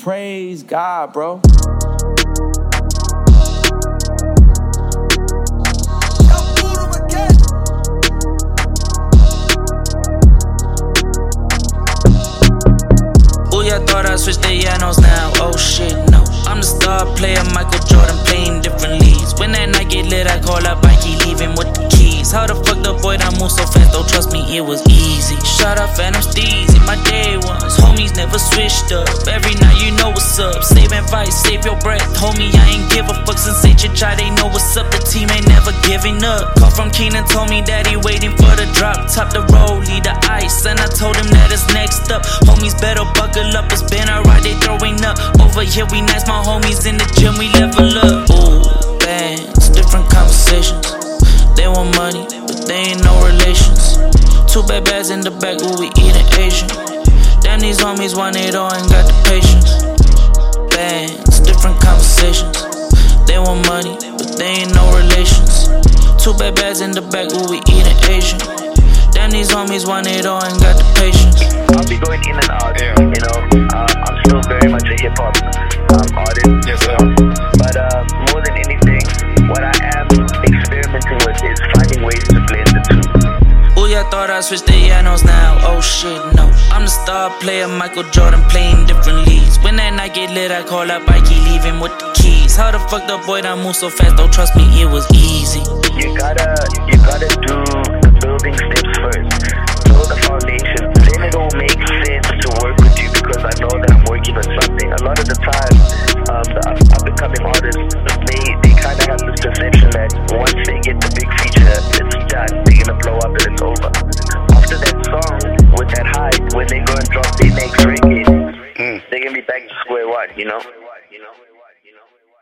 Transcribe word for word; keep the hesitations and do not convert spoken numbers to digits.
Praise God, bro. I thought I switched the Yanos now, oh shit, no. I'm the star player, Michael Jordan playing different leagues. When that night get lit, I call up Mikey, leaving with the keys. How the fuck the boy that move so fast, don't trust me, it was easy. Shout out Phantom Steezy, my day ones, homies never switched up. Every night you know what's up, save advice, save your breath. Homie, I ain't give a fuck since H H I, they know what's up. The team ain't never giving up. Call from Keenan, told me that he waiting for the drop. Top the road, lead the ice, and I told him that it's next up. Homies better buckle up, it's been a ride, they throwing up. Over here we nice, my homies in the gym, we level up. Ooh, bands, different conversations. They want money, but they ain't no relations. Two bad bads in the back, ooh, we eating Asian. Damn, these homies want it all, ain't got the patience. Bands, different conversations. They want money, but they ain't no relations. Two bad bads in the back, ooh, we eating Asian. Damn, these homies want it all, ain't got the patience. I'll be going in and out, yeah. You know, uh, I'm still very much a hip-hop um, artist, yes, sir. But uh, more than anything, what I am experimenting with is finding ways to blend the two. Ooh, yeah, thought I switched the Yanos now, oh shit, no. I'm the star player, Michael Jordan playing different leagues. When that night get lit, I call up Mikey, leaving with the keys. How the fuck the boy that move so fast, don't trust me, it was easy. You gotta, you gotta do the building steps first. Build the foundation, then it all makes sense to work with you because I know that I'm working on something. A lot of the time, um, the up-and-coming artists, they, they kind of have this perception that once they get the big feature, it's done. They're gonna blow up and it's over. After that song, with that hype, when they go and drop their next record, mm. they're gonna be back to square one, you know? You know?